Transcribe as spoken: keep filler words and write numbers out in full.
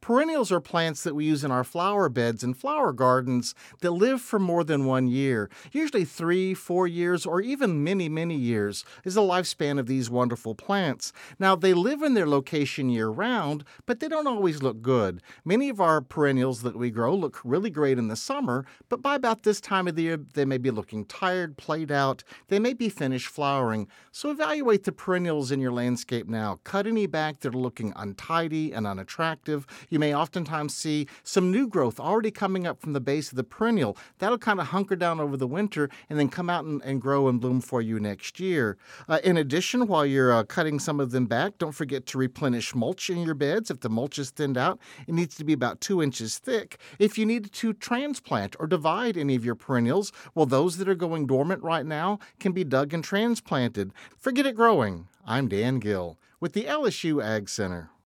Perennials are plants that we use in our flower beds and flower gardens that live for more than one year. Usually three, four years, or even many, many years is the lifespan of these wonderful plants. Now, they live in their location year-round, but they don't always look good. Many of our perennials that we grow look really great in the summer, but by about this time of the year, they may be looking tired, played out. They may be finished flowering. So evaluate the perennials in your landscape now. Cut any back that are looking untidy and unattractive. You may oftentimes see some new growth already coming up from the base of the perennial. That'll kind of hunker down over the winter and then come out and, and grow and bloom for you next year. Uh, in addition, while you're uh, cutting some of them back, don't forget to replenish mulch in your beds. If the mulch is thinned out, it needs to be about two inches thick. If you need to transplant or divide any of your perennials, well, those that are going dormant right now can be dug and transplanted. Forget it growing. I'm Dan Gill with the L S U Ag Center.